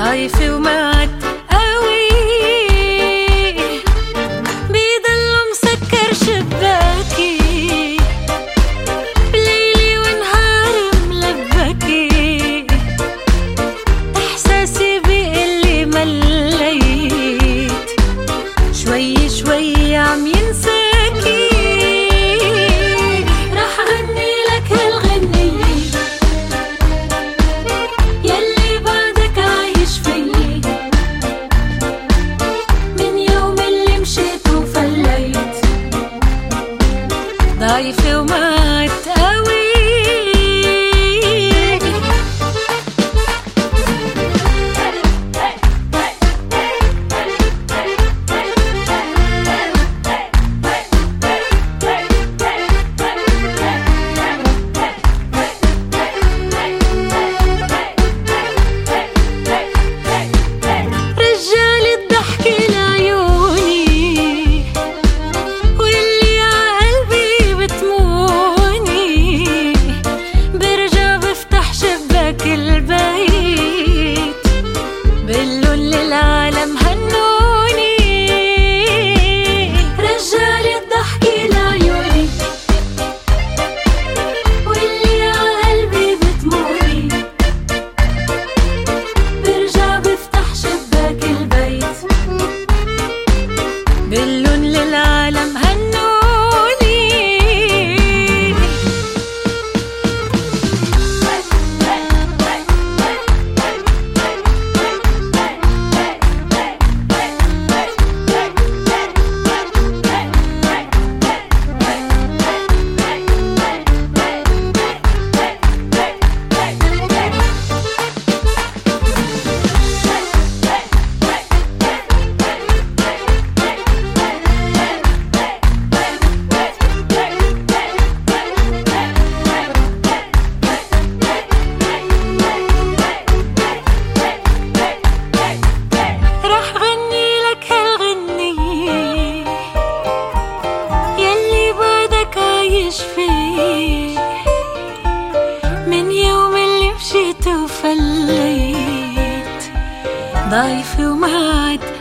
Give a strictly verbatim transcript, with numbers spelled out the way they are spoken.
ضايفي ومعد قوي، بيضل مسكر شباكي بليلي ونهاري ملبكي، احساسي بيقلي مليت شوي شوي عم ينساكي. رح غني لك هالغنية يلي بعدك عايش فيي، من يوم اللي مشيت وفليت ضايفة ومعد قوي. باللون للعالم هنوني، فيه من يوم اللي مشيت وفليت ضايفي ومعد